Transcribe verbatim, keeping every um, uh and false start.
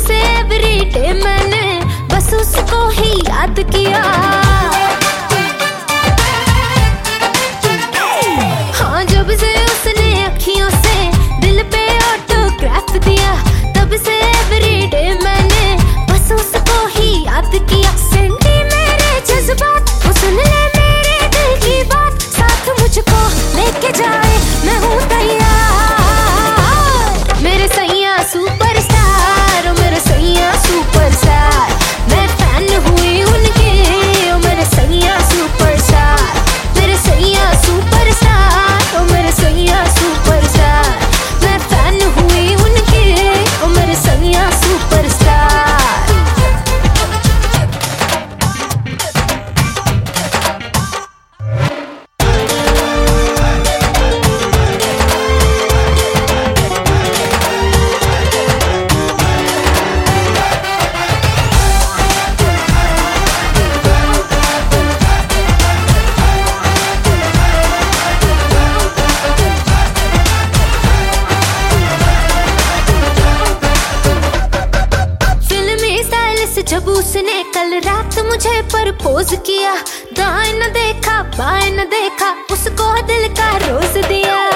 से एवरीडे मैंने बस उसको ही याद किया। हाँ, जब से उसने अखियों से दिल पे ऑटोग्राफ दिया, तब से एवरीडे मैंने बस उसको ही याद किया। सेंटी मेरे जज्बात, वो सुन ले मेरे दिल की बात, साथ मुझको लेके जाए मैं हूँ तैयार। मेरे सैया सुपरस्टार, ओ मेरे सैया सुपरस्टार, मैं फैन हुई उनके, ओ मेरे सैया सुपरस्टार। मेरे सैया सुपरस्टार, ओ मेरे सैया सुपरस्टार, मैं फैन हुई उनके, ओ मेरे सैया सुपरस्टार। जब उसने कल रात मुझे प्रपोज किया, दाएं न देखा बाएं न देखा, उसको दिल का रोज दिया।